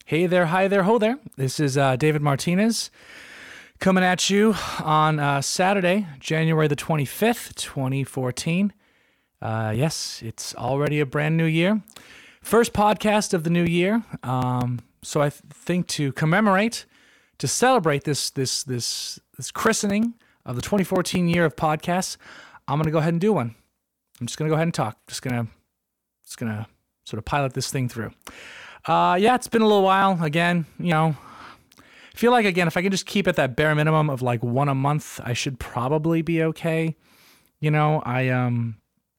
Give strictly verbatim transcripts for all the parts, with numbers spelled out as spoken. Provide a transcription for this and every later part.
Hey there, hi there, ho there. This is uh, David Martinez coming at you on uh, Saturday, January the twenty-fifth, twenty fourteen. Uh, yes, it's already a brand new year. First podcast of the new year. Um, so I th- think to commemorate, to celebrate this this this this christening of the twenty fourteen year of podcasts, I'm going to go ahead and do one. I'm just going to go ahead and talk. Just going to just going to sort of pilot this thing through. Uh, yeah, it's been a little while. Again, you know, I feel like, again, if I can just keep at that bare minimum of like one a month, I should probably be okay. You know, I, um,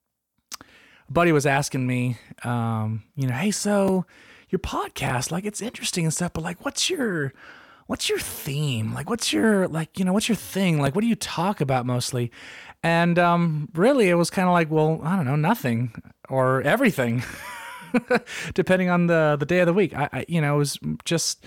a buddy was asking me, um, you know, hey, so your podcast, like, it's interesting and stuff, but like, what's your, what's your theme? Like, what's your, like, you know, what's your thing? Like, what do you talk about mostly? And, um, really it was kind of like, well, I don't know, nothing or everything. Depending on the, the day of the week. I, I you know, it was just,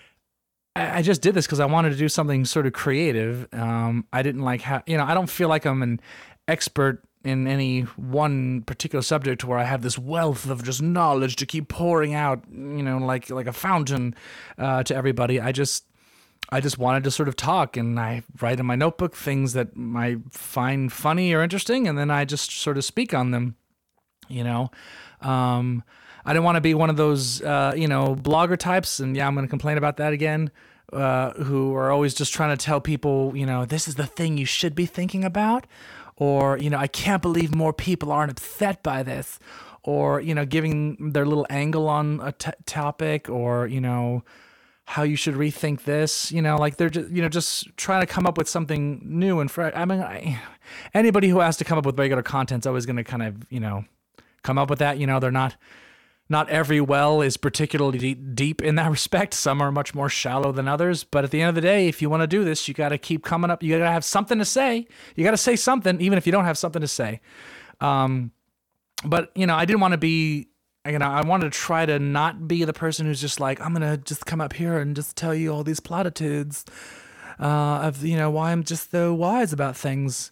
I, I just did this because I wanted to do something sort of creative. Um, I didn't like how, you know, I don't feel like I'm an expert in any one particular subject where I have this wealth of just knowledge to keep pouring out, you know, like, like a fountain, uh, to everybody. I just, I just wanted to sort of talk, and I write in my notebook things that I find funny or interesting, and then I just sort of speak on them, you know. Um, I didn't want to be one of those, uh, you know, blogger types, and yeah, I'm going to complain about that again, uh, who are always just trying to tell people, you know, this is the thing you should be thinking about, or, you know, I can't believe more people aren't upset by this, or, you know, giving their little angle on a t- topic, or, you know, how you should rethink this, you know, like they're just, you know, just trying to come up with something new and fresh. I mean, I, anybody who has to come up with regular content is always going to kind of, you know, come up with that. You know, they're not, not every well is particularly deep, deep in that respect. Some are much more shallow than others. But at the end of the day, if you want to do this, you got to keep coming up. You got to have something to say. You got to say something, even if you don't have something to say. Um, but, you know, I didn't want to be, you know, I wanted to try to not be the person who's just like, I'm going to just come up here and just tell you all these platitudes uh, of, you know, why I'm just so wise about things.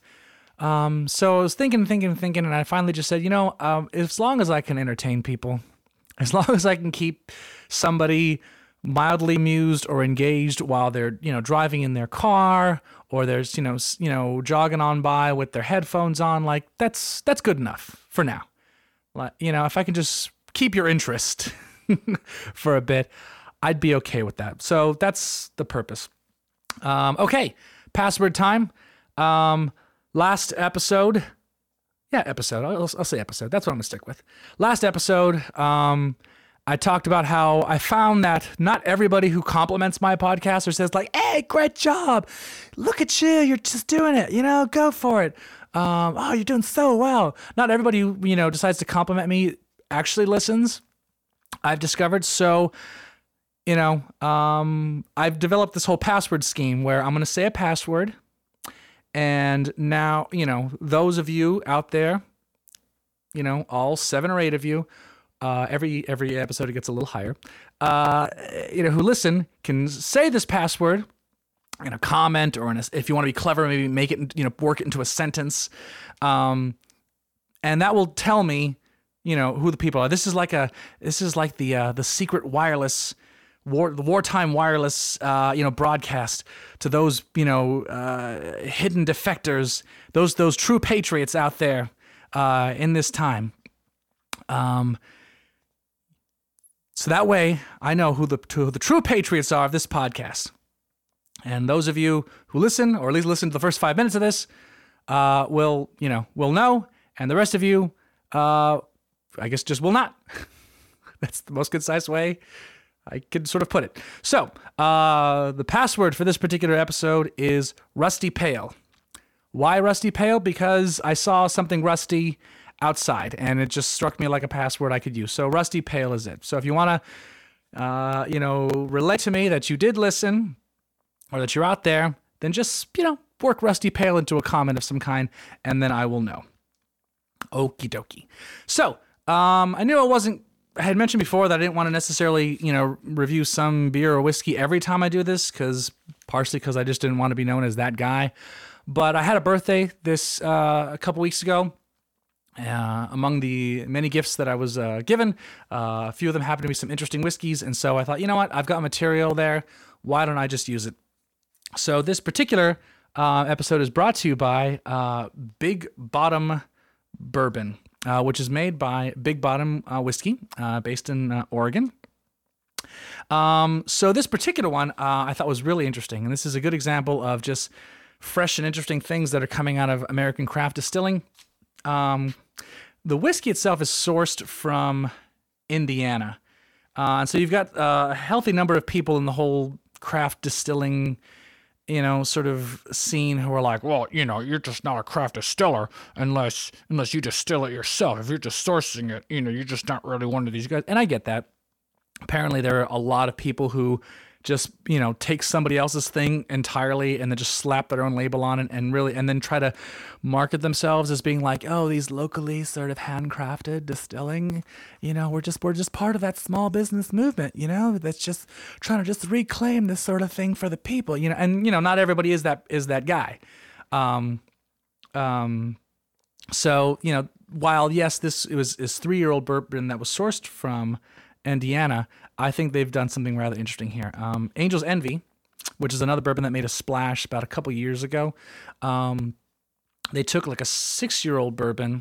Um, so I was thinking, thinking, thinking, and I finally just said, you know, um, as long as I can entertain people, as long as I can keep somebody mildly amused or engaged while they're, you know, driving in their car, or there's, you know, you know, jogging on by with their headphones on, like that's, that's good enough for now. Like, you know, if I can just keep your interest for a bit, I'd be okay with that. So that's the purpose. Um, okay. Password time. Um, Last episode, yeah, episode, I'll, I'll say episode. That's what I'm going to stick with. Last episode, um, I talked about how I found that not everybody who compliments my podcast or says like, hey, great job. Look at you. You're just doing it. You know, go for it. Um, oh, you're doing so well. Not everybody who, you know, decides to compliment me actually listens, I've discovered. So, you know, um, I've developed this whole password scheme where I'm going to say a password. And now, you know, those of you out there, you know, all seven or eight of you, uh, every every episode it gets a little higher, uh, you know, who listen can say this password in a comment, or in a, if you want to be clever, maybe make it, you know, work it into a sentence. Um, and that will tell me, you know, who the people are. This is like a, this is like the uh, the secret wireless War, the wartime wireless, uh, you know, broadcast to those, you know, uh, hidden defectors, those those true patriots out there uh, in this time. Um, so that way, I know who the who the true patriots are of this podcast. And those of you who listen, or at least listen to the first five minutes of this, uh, will, you know, will know, and the rest of you, uh, I guess, just will not. That's the most concise way I could sort of put it. So, uh, the password for this particular episode is Rusty Pail. Why Rusty Pail? Because I saw something rusty outside, and it just struck me like a password I could use. So Rusty Pail is it. So if you want to, uh, you know, relate to me that you did listen, or that you're out there, then just, you know, work Rusty Pail into a comment of some kind, and then I will know. Okie dokie. So, um, I knew I wasn't, I had mentioned before that I didn't want to necessarily, you know, review some beer or whiskey every time I do this, because partially because I just didn't want to be known as that guy. But I had a birthday this uh, a couple weeks ago. Uh, among the many gifts that I was uh, given, uh, a few of them happened to be some interesting whiskeys. And so I thought, you know what? I've got material there. Why don't I just use it? So this particular uh, episode is brought to you by uh, Big Bottom Bourbon, uh, which is made by Big Bottom uh, Whiskey, uh, based in uh, Oregon. Um, so this particular one uh, I thought was really interesting. And this is a good example of just fresh and interesting things that are coming out of American craft distilling. Um, the whiskey itself is sourced from Indiana. Uh, and so you've got uh, a healthy number of people in the whole craft distilling, you know, sort of scene who are like, well, you know, you're just not a craft distiller unless unless you distill it yourself. If you're just sourcing it, you know, you're just not really one of these guys. And I get that. Apparently there are a lot of people who just, you know, take somebody else's thing entirely and then just slap their own label on it and really, and then try to market themselves as being like, oh, these locally sort of handcrafted distilling, you know, we're just, we're just part of that small business movement, you know, that's just trying to just reclaim this sort of thing for the people, you know, and, you know, not everybody is that, is that guy. Um, um, so, you know, while yes, this it was is three-year-old bourbon that was sourced from Indiana, I think they've done something rather interesting here. Um, Angel's Envy, which is another bourbon that made a splash about a couple years ago. Um, they took like a six-year-old bourbon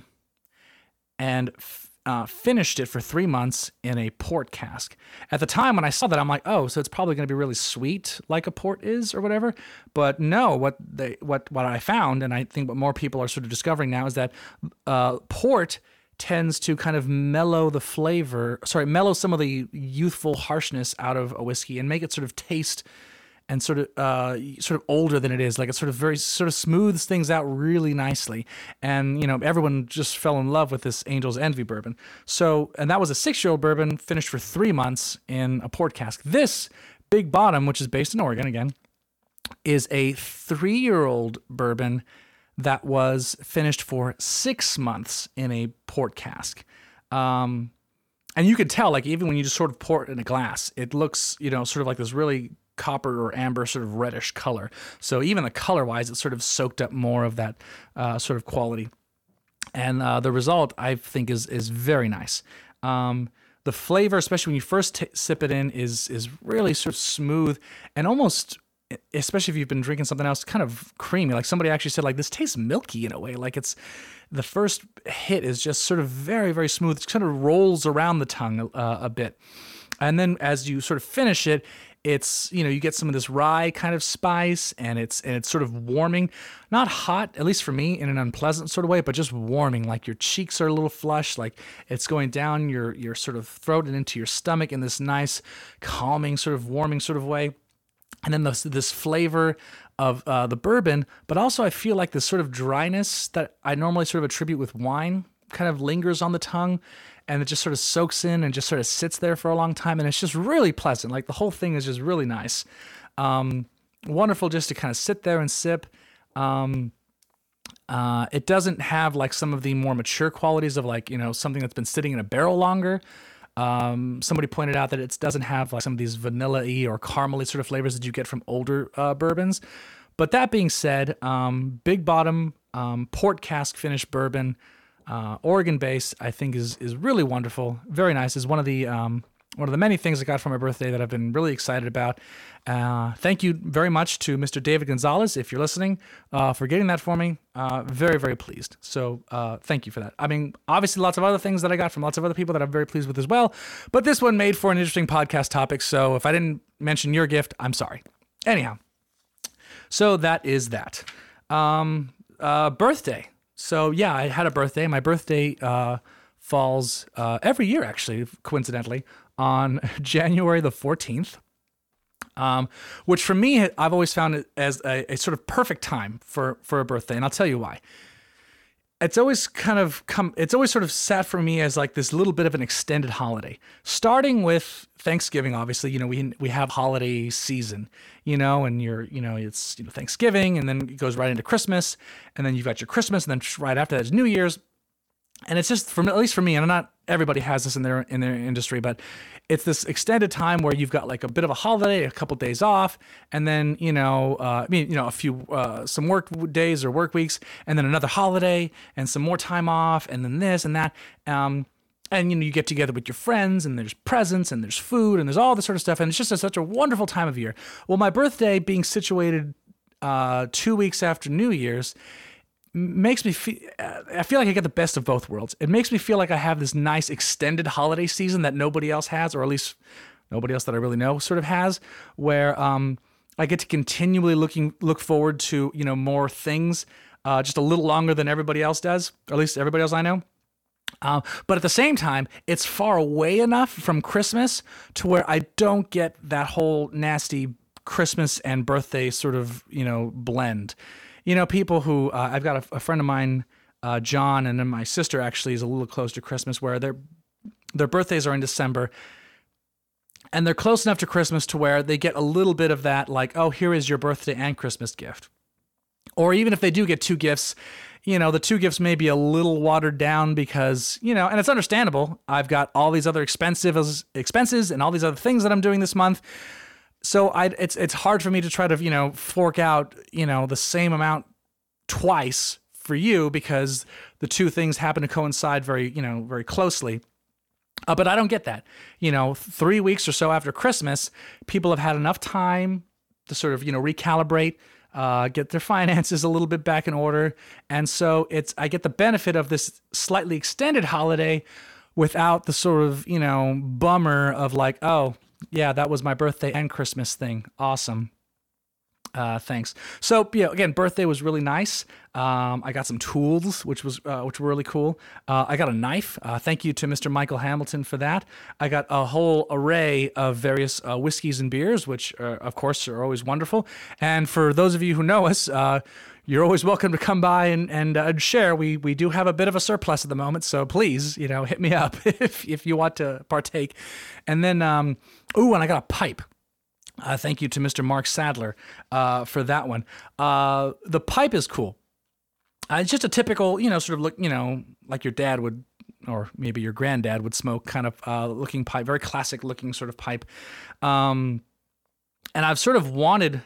and f- uh, finished it for three months in a port cask. At the time when I saw that, I'm like, oh, so it's probably going to be really sweet like a port is or whatever. But no, what they what what I found, and I think what more people are sort of discovering now, is that uh, port tends to kind of mellow the flavor, sorry, mellow some of the youthful harshness out of a whiskey and make it sort of taste and sort of uh, sort of older than it is. Like it sort of very sort of smooths things out really nicely. And, you know, everyone just fell in love with this Angel's Envy bourbon. So, and that was a six-year-old bourbon finished for three months in a port cask. This Big Bottom, which is based in Oregon again, is a three-year-old bourbon that was finished for six months in a port cask. Um, and you could tell, like, even when you just sort of pour it in a glass, it looks, you know, sort of like this really copper or amber sort of reddish color. So even the color-wise, it sort of soaked up more of that uh, sort of quality. And uh, the result, I think, is is very nice. Um, the flavor, especially when you first t- sip it in, is is really sort of smooth and almost, especially if you've been drinking something else, kind of creamy. Like somebody actually said, like, this tastes milky in a way. Like it's, the first hit is just sort of very, very smooth. It kind of rolls around the tongue uh, a bit. And then as you sort of finish it, it's, you know, you get some of this rye kind of spice, and it's, and it's sort of warming, not hot, at least for me, in an unpleasant sort of way, but just warming. Like your cheeks are a little flushed, like it's going down your, your sort of throat and into your stomach in this nice, calming, sort of warming sort of way. And then this, this flavor of uh, the bourbon, but also I feel like this sort of dryness that I normally sort of attribute with wine kind of lingers on the tongue, and it just sort of soaks in and just sort of sits there for a long time. And it's just really pleasant. Like the whole thing is just really nice. Um, wonderful just to kind of sit there and sip. Um, uh, it doesn't have like some of the more mature qualities of like, you know, something that's been sitting in a barrel longer. Um, somebody pointed out that it doesn't have like some of these vanilla-y or caramely sort of flavors that you get from older uh, bourbons. But that being said, um, Big Bottom um, port cask finished bourbon, uh, Oregon-based, I think is is really wonderful. Very nice. Is one of the um, one of the many things I got for my birthday that I've been really excited about. Uh, thank you very much to Mister David Gonzalez, if you're listening, uh, for getting that for me. Uh, very, very pleased. So uh, thank you for that. I mean, obviously lots of other things that I got from lots of other people that I'm very pleased with as well. But this one made for an interesting podcast topic. So if I didn't mention your gift, I'm sorry. Anyhow, so that is that. Um, uh, birthday. So yeah, I had a birthday. My birthday uh, falls uh, every year, actually, coincidentally, on January the fourteenth. Um, which for me, I've always found it as a, a sort of perfect time for, for a birthday. And I'll tell you why. It's always kind of come, it's always sort of sat for me as like this little bit of an extended holiday, starting with Thanksgiving. Obviously, you know, we, we have holiday season, you know, and you're, you know, it's, you know, Thanksgiving, and then it goes right into Christmas, and then you've got your Christmas, and then right after that is New Year's. And it's just, from at least for me, and not everybody has this in their in their industry, but it's this extended time where you've got like a bit of a holiday, a couple days off, and then you know, uh, I mean, you know, a few uh, some work days or work weeks, and then another holiday, and some more time off, and then this and that. Um, and you know, you get together with your friends, and there's presents, and there's food, and there's all this sort of stuff, and it's just a, such a wonderful time of year. Well, my birthday being situated uh, two weeks after New Year's makes me feel, I feel like I get the best of both worlds. It makes me feel like I have this nice extended holiday season that nobody else has, or at least nobody else that I really know sort of has, where um, I get to continually looking look forward to, you know, more things uh, just a little longer than everybody else does, or at least everybody else I know. Uh, but at the same time, it's far away enough from Christmas to where I don't get that whole nasty Christmas and birthday sort of, you know, blend. You know, people who, uh, I've got a, a friend of mine, uh, John, and then my sister actually is a little close to Christmas, where their their birthdays are in December, and they're close enough to Christmas to where they get a little bit of that, like, oh, here is your birthday and Christmas gift. Or even if they do get two gifts, you know, the two gifts may be a little watered down because, you know, and it's understandable. I've got all these other expensive expenses and all these other things that I'm doing this month. So I, it's it's hard for me to try to, you know, fork out, you know, the same amount twice for you because the two things happen to coincide very, you know, very closely. Uh, but I don't get that. You know, three weeks or so after Christmas, people have had enough time to sort of, you know, recalibrate, uh, get their finances a little bit back in order. And so it's I get the benefit of this slightly extended holiday without the sort of, you know, bummer of like, oh, yeah, that was my birthday and Christmas thing. Awesome. Uh, thanks. So, yeah, again, birthday was really nice. Um, I got some tools, which was uh, which were really cool. Uh, I got a knife. Uh, thank you to Mister Michael Hamilton for that. I got a whole array of various uh, whiskeys and beers, which, uh, of course, are always wonderful. And for those of you who know us, uh, you're always welcome to come by and and uh, share. We we do have a bit of a surplus at the moment, so please, you know, hit me up if if you want to partake. And then, um, ooh, and I got a pipe. Uh, thank you to Mister Mark Sadler uh, for that one. Uh, the pipe is cool. Uh, it's just a typical, you know, sort of look, you know, like your dad would, or maybe your granddad would smoke kind of uh, looking pipe, very classic looking sort of pipe. Um, and I've sort of wanted.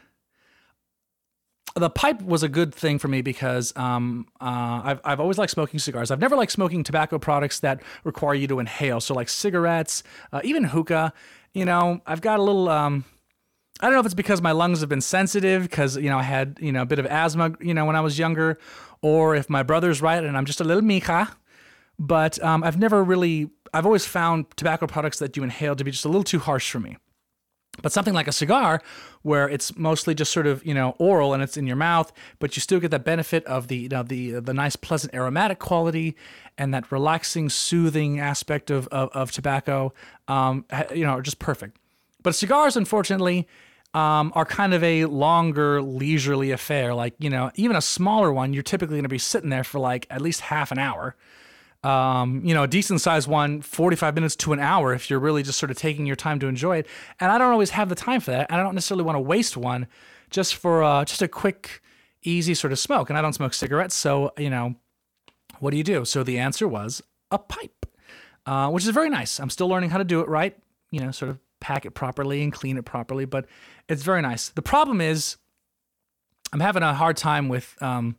The pipe was a good thing for me because um, uh, I've I've always liked smoking cigars. I've never liked smoking tobacco products that require you to inhale. So like cigarettes, uh, even hookah. You know, I've got a little. Um, I don't know if it's because my lungs have been sensitive because, you know, I had, you know, a bit of asthma, you know, when I was younger, or if my brother's right and I'm just a little mija. But um, I've never really, I've always found tobacco products that you inhale to be just a little too harsh for me. But something like a cigar, where it's mostly just sort of, you know, oral and it's in your mouth, but you still get the benefit of the, you know, the the nice, pleasant aromatic quality and that relaxing, soothing aspect of of, of tobacco, um, you know, are just perfect. But cigars, unfortunately, um, are kind of a longer, leisurely affair. Like, you know, even a smaller one, you're typically going to be sitting there for like at least half an hour. Um, you know, a decent sized one, forty-five minutes to an hour if you're really just sort of taking your time to enjoy it. And I don't always have the time for that. And I don't necessarily want to waste one just for uh, just a quick, easy sort of smoke. And I don't smoke cigarettes. So, you know, what do you do? So the answer was a pipe, uh, which is very nice. I'm still learning how to do it right, you know, sort of pack it properly and clean it properly, but it's very nice. The problem is I'm having a hard time with um,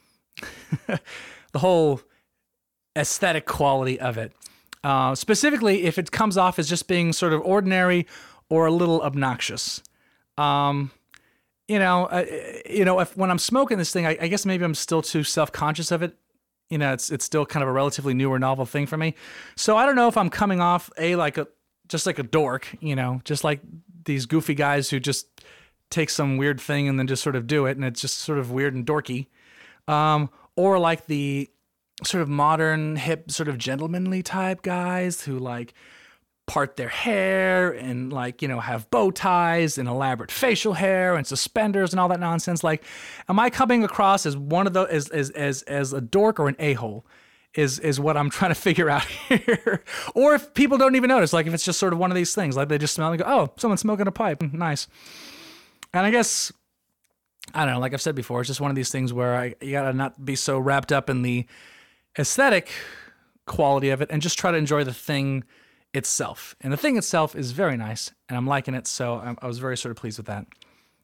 the whole aesthetic quality of it. Uh, specifically, if it comes off as just being sort of ordinary or a little obnoxious. Um, you know, uh, you know, if when I'm smoking this thing, I, I guess maybe I'm still too self-conscious of it. You know, it's it's still kind of a relatively new or novel thing for me. So I don't know if I'm coming off a like a just like a dork, you know, just like these goofy guys who just take some weird thing and then just sort of do it, and it's just sort of weird and dorky. Um, or like the sort of modern, hip, sort of gentlemanly type guys who like part their hair and like, you know, have bow ties and elaborate facial hair and suspenders and all that nonsense. Like, am I coming across as one of those, as as as as a dork or an a-hole? Is is what I'm trying to figure out here. Or if people don't even notice, like if it's just sort of one of these things, like they just smell and go, oh, someone's smoking a pipe. Nice. And I guess, I don't know, like I've said before, it's just one of these things where I you gotta not be so wrapped up in the aesthetic quality of it and just try to enjoy the thing itself. And the thing itself is very nice, and I'm liking it, so I, I was very sort of pleased with that.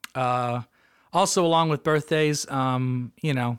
Uh, also, along with birthdays, um, you know,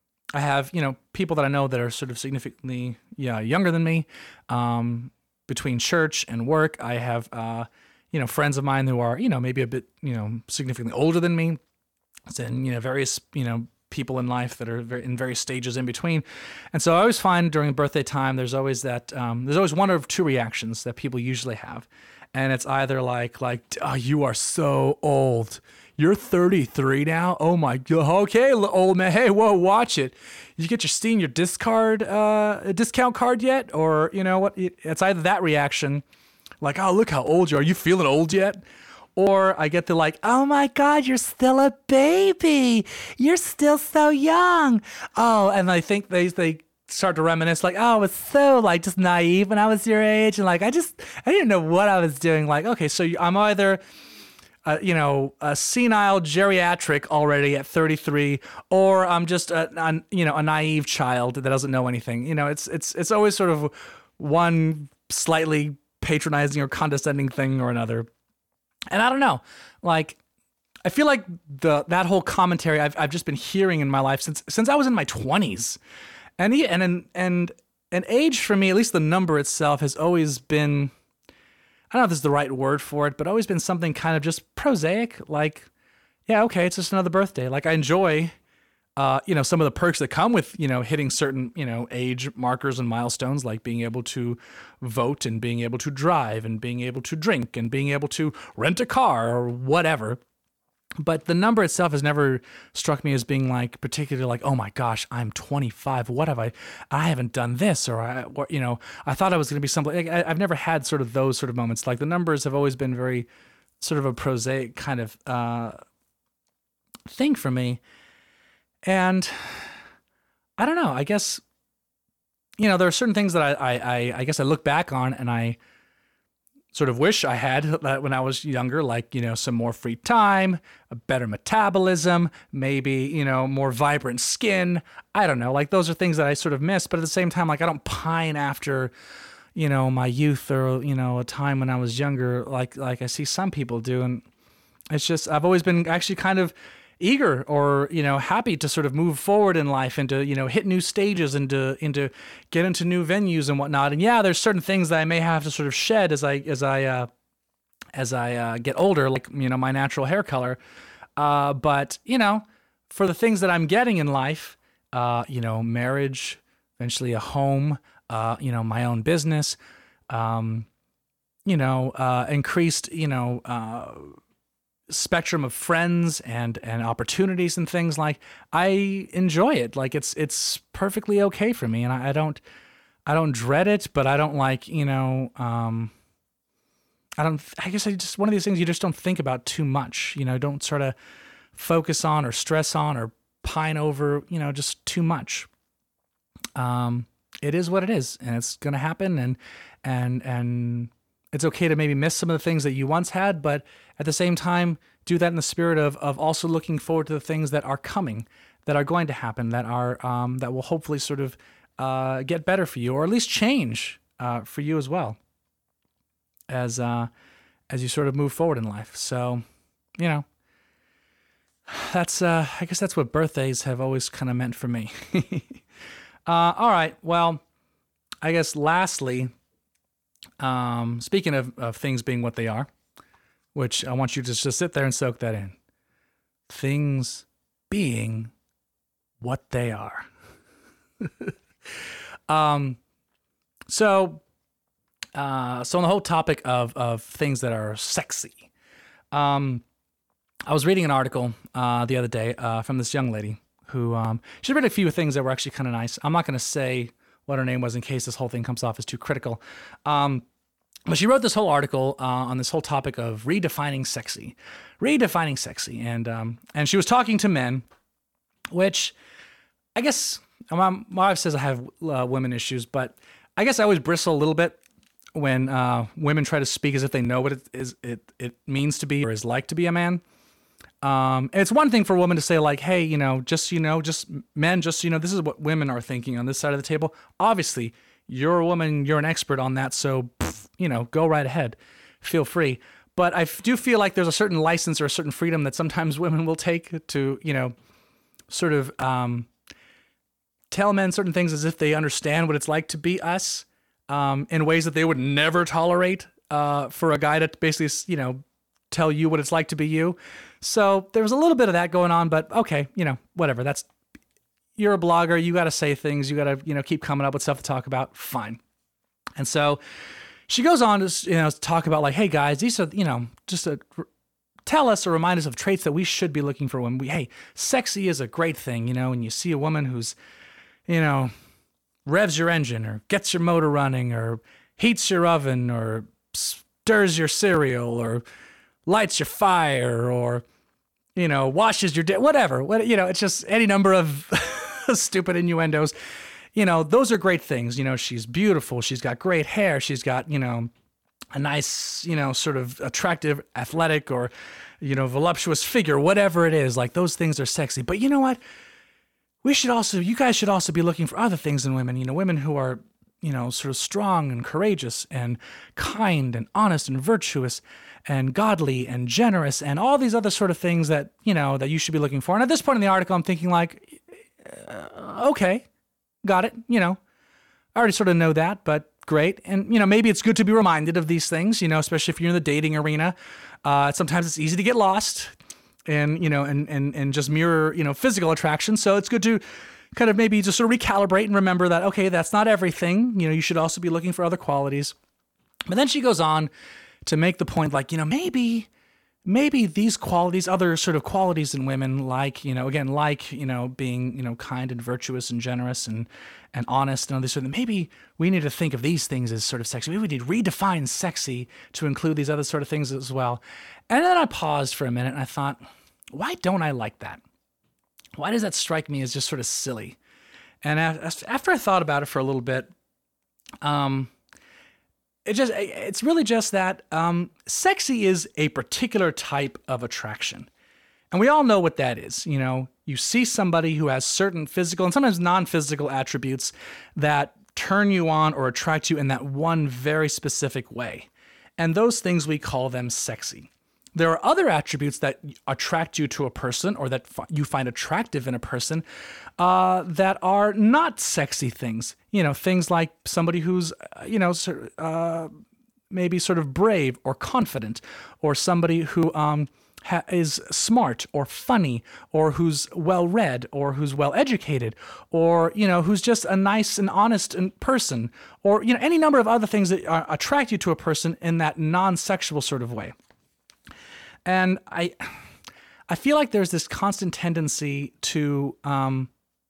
I have, you know, people that I know that are sort of significantly yeah, younger than me. Um, between church and work, I have, uh, you know, friends of mine who are, you know, maybe a bit, you know, significantly older than me. And, you know, various, you know, people in life that are in various stages in between. And so I always find during birthday time, there's always that, um, there's always one of two reactions that people usually have. And it's either like, like, oh, you are so old. You're thirty-three now? Oh my God. Okay, old man. Hey, whoa, watch it. You get your senior discard, uh, discount card yet? Or, you know what? It's either that reaction, like, oh, look how old you are. Are you feeling old yet? Or I get the like, oh my God, you're still a baby. You're still so young. Oh, and I think they, they start to reminisce like, oh, I was so like just naive when I was your age. And like, I just, I didn't know what I was doing. Like, okay, so I'm either, uh, you know, a senile geriatric already at thirty-three, or I'm just a, a, you know, a naive child that doesn't know anything. You know, it's, it's, it's always sort of one slightly patronizing or condescending thing or another. And I don't know, like, I feel like the that whole commentary I've I've just been hearing in my life since since I was in my twenties, and he, and and and an age for me, at least the number itself, has always been, I don't know if this is the right word for it, but always been something kind of just prosaic. Like, yeah, okay, it's just another birthday. Like, I enjoy, uh, you know, some of the perks that come with, you know, hitting certain, you know, age markers and milestones, like being able to vote and being able to drive and being able to drink and being able to rent a car or whatever. But the number itself has never struck me as being like particularly like, oh my gosh, I'm twenty-five. What have I, I haven't done this, or I, or, you know, I thought I was going to be something. Like, I, I've never had sort of those sort of moments. Like the numbers have always been very sort of a prosaic kind of uh, thing for me. And I don't know, I guess, you know, there are certain things that I, I, I, I guess I look back on and I sort of wish I had that when I was younger, like, you know, some more free time, a better metabolism, maybe, you know, more vibrant skin. I don't know, like those are things that I sort of miss. But at the same time, like I don't pine after, you know, my youth or, you know, a time when I was younger, like, like I see some people do. And it's just, I've always been actually kind of eager or, you know, happy to sort of move forward in life and to, you know, hit new stages and to, and to get into new venues and whatnot. And yeah, there's certain things that I may have to sort of shed as I, as I, uh, as I uh, get older, like, you know, my natural hair color. Uh, but, you know, for the things that I'm getting in life, uh, you know, marriage, eventually a home, uh, you know, my own business, um, you know, uh, increased, you know, uh, spectrum of friends and and opportunities and things, like I enjoy it. Like it's it's perfectly okay for me, and I, I don't I don't dread it, but I don't like, you know, um I don't I guess I just one of these things you just don't think about too much, you know, don't sort of focus on or stress on or pine over, you know, just too much. Um it is what it is, and it's gonna happen, and and and it's okay to maybe miss some of the things that you once had, but at the same time, do that in the spirit of of also looking forward to the things that are coming, that are going to happen, that are um, that will hopefully sort of uh, get better for you, or at least change uh, for you as well, as uh, as you sort of move forward in life. So, you know, that's uh, I guess that's what birthdays have always kind of meant for me. uh, all right, well, I guess lastly. Um, speaking of, of things being what they are, which I want you to just to sit there and soak that in. Things being what they are. um, so, uh, so on the whole topic of, of things that are sexy, um, I was reading an article, uh, the other day, uh, from this young lady who, um, she read a few things that were actually kind of nice. I'm not going to say what her name was in case this whole thing comes off as too critical. Um, but she wrote this whole article uh, on this whole topic of redefining sexy, redefining sexy. And, um, and she was talking to men, which I guess my, my wife says I have uh, women issues, but I guess I always bristle a little bit when uh, women try to speak as if they know what it is, it, it means to be or is like to be a man. Um, and it's one thing for a woman to say like, hey, you know, just, you know, just men, just, you know, this is what women are thinking on this side of the table. Obviously, you're a woman, you're an expert on that. So, pff, you know, go right ahead. Feel free. But I do feel like there's a certain license or a certain freedom that sometimes women will take to, you know, sort of um, tell men certain things as if they understand what it's like to be us um, in ways that they would never tolerate uh, for a guy to basically, you know, tell you what it's like to be you. So there was a little bit of that going on, but okay, you know, whatever. That's, you're a blogger. You got to say things. You got to, you know, keep coming up with stuff to talk about. Fine. And so she goes on to, you know, talk about like, hey guys, these are, you know, just a, tell us or remind us of traits that we should be looking for when we, hey, sexy is a great thing, you know, and you see a woman who's, you know, revs your engine or gets your motor running or heats your oven or stirs your cereal or lights your fire or, you know, washes your dish, whatever, what, you know, it's just any number of stupid innuendos. You know, those are great things. You know, she's beautiful. She's got great hair. She's got, you know, a nice, you know, sort of attractive, athletic or, you know, voluptuous figure, whatever it is. Like those things are sexy. But you know what? We should also, you guys should also be looking for other things in women, you know, women who are, you know, sort of strong and courageous and kind and honest and virtuous and godly and generous and all these other sort of things that, you know, that you should be looking for. And at this point in the article, I'm thinking like, uh, okay, got it. You know, I already sort of know that, but great. And, you know, maybe it's good to be reminded of these things, you know, especially if you're in the dating arena. Uh, sometimes it's easy to get lost and, you know, and, and, and just mirror, you know, physical attraction. So it's good to kind of maybe just sort of recalibrate and remember that, okay, that's not everything. You know, you should also be looking for other qualities. But then she goes on to make the point like, you know, maybe, maybe these qualities, other sort of qualities in women, like, you know, again, like, you know, being, you know, kind and virtuous and generous and, and honest and all this sort of, maybe we need to think of these things as sort of sexy. Maybe we need to redefine sexy to include these other sort of things as well. And then I paused for a minute and I thought, why don't I like that? Why does that strike me as just sort of silly? And after I thought about it for a little bit, um, it just, it's really just that um, sexy is a particular type of attraction. And we all know what that is. You know, you see somebody who has certain physical and sometimes non-physical attributes that turn you on or attract you in that one very specific way. And those things, we call them sexy. There are other attributes that attract you to a person or that f- you find attractive in a person uh, that are not sexy things. You know, things like somebody who's, uh, you know, uh, maybe sort of brave or confident, or somebody who um, ha- is smart or funny, or who's well-read, or who's well-educated, or, you know, who's just a nice and honest person, or, you know, any number of other things that uh, attract you to a person in that non-sexual sort of way. And I, I feel like there's this constant tendency to, um,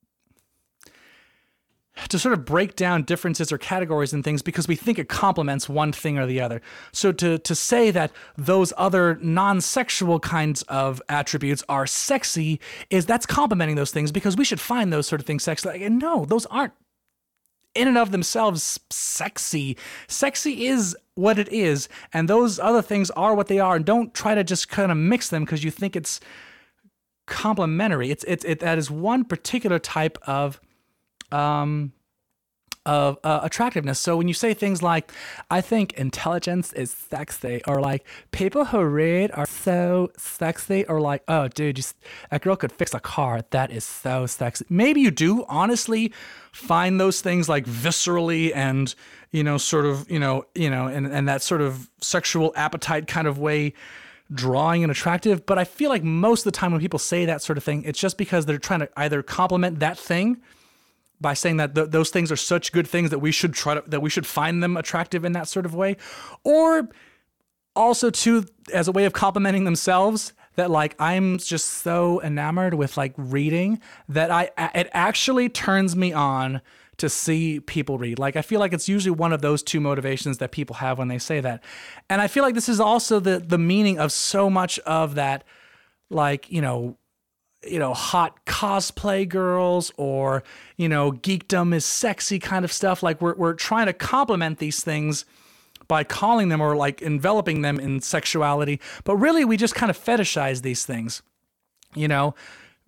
to sort of break down differences or categories and things because we think it complements one thing or the other. So to to say that those other non-sexual kinds of attributes are sexy is that's complementing those things because we should find those sort of things sexy. Like, and no, those aren't in and of themselves sexy. Sexy is what it is, and those other things are what they are. And don't try to just kind of mix them because you think it's complementary. It's it's it that is one particular type of um of uh, attractiveness. So when you say things like, I think intelligence is sexy, or like people who read are so sexy, or like, oh dude, you, that girl could fix a car, that is so sexy. Maybe you do honestly find those things like viscerally and, you know, sort of, you know, you know, and, and that sort of sexual appetite kind of way drawing and attractive. But I feel like most of the time when people say that sort of thing, it's just because they're trying to either compliment that thing by saying that th- those things are such good things that we should try to, that we should find them attractive in that sort of way. Or also too, as a way of complimenting themselves, that like, I'm just so enamored with like reading that I, it actually turns me on to see people read. Like, I feel like it's usually one of those two motivations that people have when they say that. And I feel like this is also the, the meaning of so much of that, like, you know, you know, hot cosplay girls, or, you know, geekdom is sexy kind of stuff. Like we're, we're trying to complement these things by calling them or like enveloping them in sexuality. But really we just kind of fetishize these things, you know,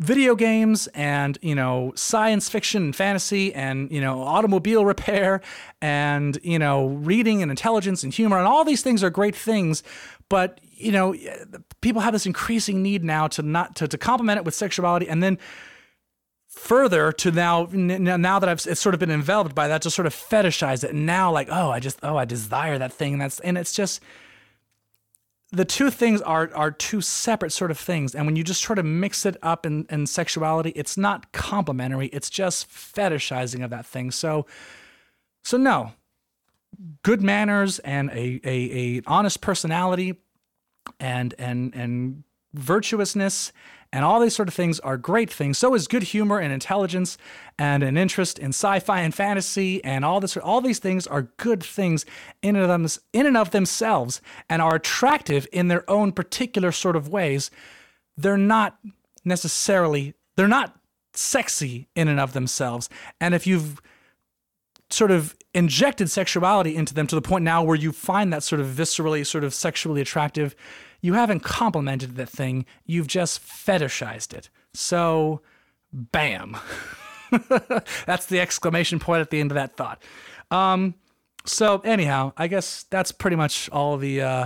video games and, you know, science fiction and fantasy and, you know, automobile repair and, you know, reading and intelligence and humor and all these things are great things. But, you know, people have this increasing need now to not to, to complement it with sexuality, and then further to now now that I've it's sort of been enveloped by that, to sort of fetishize it. And now like, oh, I just oh, I desire that thing. And that's and it's just, the two things are are two separate sort of things. And when you just try to mix it up in, in sexuality, it's not complementary. It's just fetishizing of that thing. So so no. Good manners and a, a, a honest personality and and and virtuousness and all these sort of things are great things. So is good humor and intelligence and an interest in sci-fi and fantasy and all this. All these things are good things in and of them, in and of themselves, and are attractive in their own particular sort of ways. They're not necessarily, they're not sexy in and of themselves. And if you've sort of injected sexuality into them to the point now where you find that sort of viscerally, sort of sexually attractive, you haven't complimented that thing. You've just fetishized it. So, bam. That's the exclamation point at the end of that thought. Um, so anyhow, I guess that's pretty much all the, uh,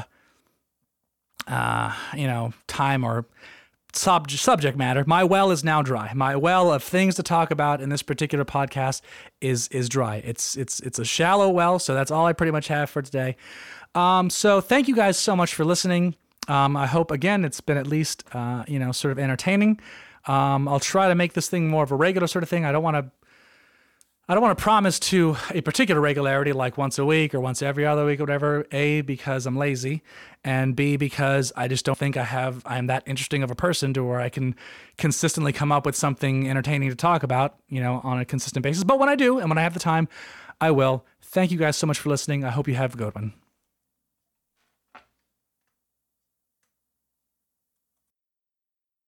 uh, you know, time or sub- subject matter. My well is now dry. My well of things to talk about in this particular podcast is is dry. It's it's it's a shallow well, so that's all I pretty much have for today. Um, so thank you guys so much for listening. Um, I hope, again, it's been at least, uh, you know, sort of entertaining. Um, I'll try to make this thing more of a regular sort of thing. I don't want to, I don't want to promise to a particular regularity, like once a week or once every other week or whatever. A, because I'm lazy, and B, because I just don't think I have, I'm that interesting of a person to where I can consistently come up with something entertaining to talk about, you know, on a consistent basis. But when I do, and when I have the time, I will. Thank you guys so much for listening. I hope you have a good one.